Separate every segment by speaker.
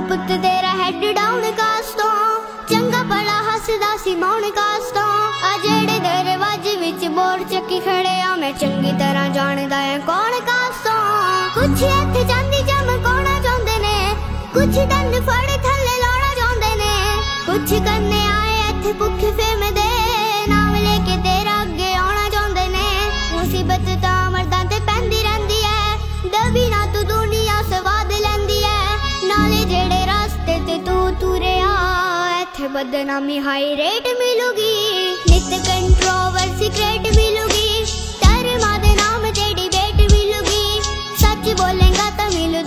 Speaker 1: पुत तेरा had down कास्तों चंगा भला हसदा सी मौन कास्तों आ जेड़े दरवाजे विच बोर चक्की खड़े आ मैं चंगी तरह जानदा है कौन कास्तों कुछ इत्थे चांदी चमकाउणा चाहुंदे ने कुछ दंद फड़ थल्ले लाउणा चाहुंदे ने कुछ करने आए इत्थे भुखे फेमदे नाम लेके तेरा अगे आउणा चाहुंदे ने मुसीबत तां मर्दां ते पैंदी रहिंदी है दबी ना तू दुनिया स्वाद लैंदी है नाले जेड़े रास्ते ते तू तुरिया इत्थे बदनामी हाई रेट मिलूगी नित कंट्रोवर्सी क्रिएट मिलूगी धर्मा दे नाम तेरी बेट मिलूगी सच बोलेगा तो मिलू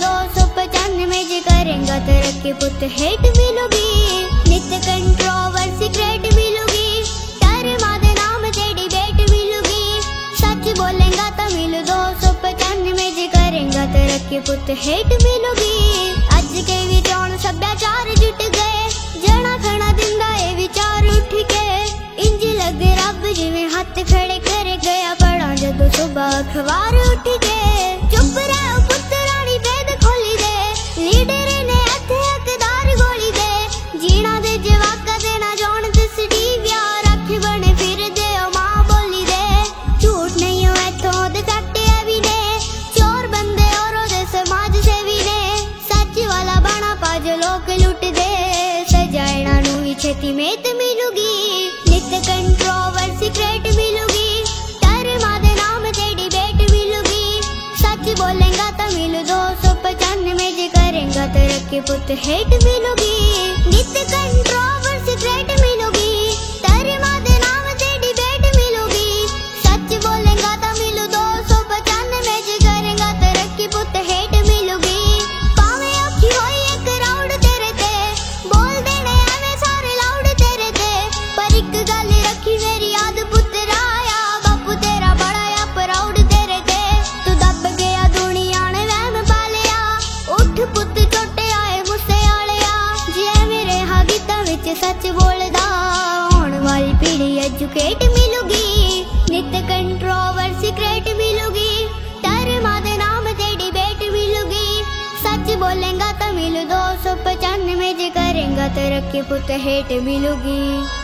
Speaker 1: 295 जे करेगा तरक्की पुत हेट मिलूगी नित कंट्रोवर्सी क्रिएट मिलूगी धर्मा दे नाम तेरी बेट मिलूगी सच बोलेगा तो मिलू 295 जे करेगा तरक्की पुत हेट मिलूगी अज के विचार सभ्याचार जुट गए जना खना दिंदा ए विचार उठ के इंज लगे रब जिवें हाथ खड़े कर गया पड़ा जदों सुबह अखबार उठ के चुप रहो पुत रानी वेद खोली दे लीडर ने इत्थे हकदार गोली दे जीना दे जवाका दे ना जान दिस टीविया रख बने फिर दे ओ मां बोली दे झूठ नहीं हो इत्थों दे सट्टे भी ने चोर बंदे और ओदे समाज सेवी ने सच वाला बना पाज लोग लुट दे सजाइना नू ही छेती मेत मिलूगी नित कंट्रोवर्सी क्रिएट मिलूगी धर्मा दे नाम तेरी बेट मिलूगी सच बोलेगा तो मिलू 295 जे करेगा तरक्की पुत हेट मिलूगी नित कंट्रोवर्सी क्रिएट मिलूगी धर्मा दे नाम तेरी बेट मिलूगी सच बोलेगा तो मिलू 295 जे करेगा तरक्की पुत हेट मिलूगी पावे औखी होई एक राउड तेरे ते बोल देने एवें सारे लाउड तेरे ते पर एक गल रखी मेरी याद पुत्रा आया बापू तेरा बड़ा आ प्राउड तेरे ते तू दब गया दुनिया ने वहम पालिया उठ पुत छोटे आए गुस्से आलिया जे मेरे हा गीतां विच सच बोलदा आउण वाली पीढ़ी एजुकेट मिलूगी नित कंट्रोवर्सी क्रिएट मिलूगी धर्मा दे नाम तेरी बेट मिलूगी सच बोलेगा तो मिलू 295 जे करेगा तरक्की पुत हेट मिलूगी।